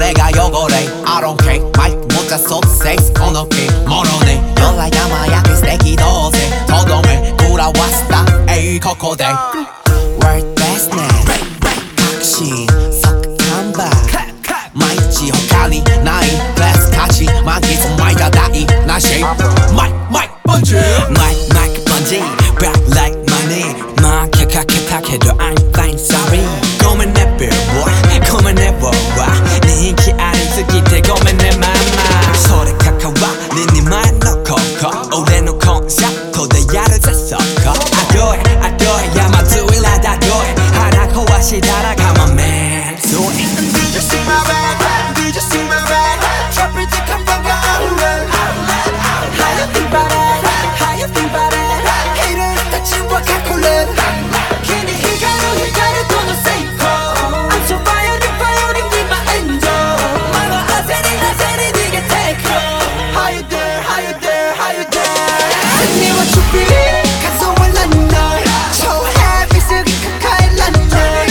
내가 요거래 I don't care 마이크 모자 속 섹스 코너키 모노네 연락야마야 그 스테이키 도세 더동을 돌아왔다 에이 코코데 World best man 각신 석탄 바 마이치 호카니 나이 클래스 같이 만기소 마이가 다이 나 쉐이프 마이크 번지 마이크 번지 Back like my name 막 캬캬캬캬해도 I'm fine sorry Come and never boy Come and never 와 네 인기 아름스기 대고만 내 맘마 소리 카카와 니니만 넣고 올해는 콘셉트 고대야를 zas어 I do it 야마 do it like I do it 하라고 하시다라 come on man do it Did you see my bag? Did you see my bag? Drop it to come back outlet How you think about it? How you think about it? Haters that you work calculate 괜히 희가루 돈을 세이코 I'm so violent with my angel 말로 하세니 네게 take it How you there? How you there? How you there? Tell me what you feel 가서와 난 널 초해비 쓰기 가까이 난 널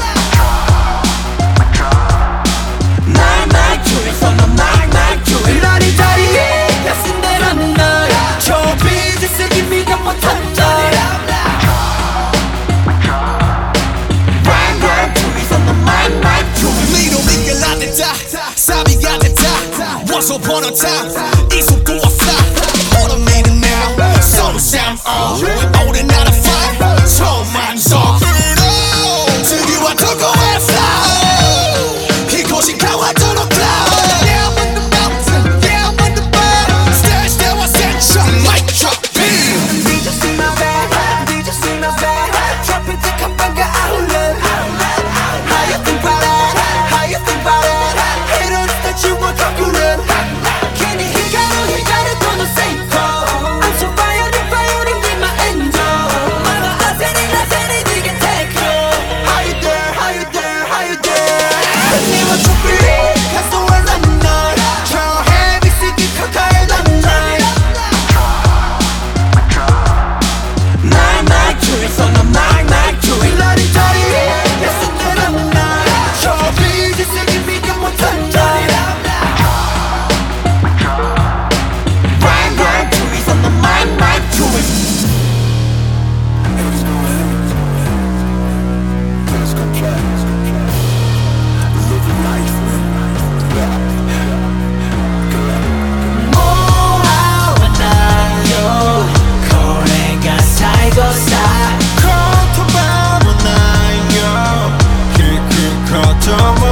사비가 됐다 Once upon a time 이 속도 없다 Automate it now Solo sound 오랜 나라 fight 처음만 서 특유와 덕고의 flow 이곳이 강화도로 cloud Yeah I'm on the mountain Yeah I'm on the bar Stage there was action Mic drop beam Did you see my bag? Did you see my bag? Drop it to come back outlet How you think about it? How you think about it? Haters that you were calculate 괜히 희가루 돈을 세이코 I'm so violent with my angel 말로 하세니 네게 take it How you there? How you there? How you there? Tell me what you feel 가서와 난 널 초해비 쓰기 가까이 난 널 날 주위서 넌 날 주위 날이 자리에 약속대로 날 초비지 쓰기 비교 못한 날 날 주위서 넌날 주위 Let's go play. Live life. 모아와나요 거래가 살고 살 커터밤은 나요. 키크 커터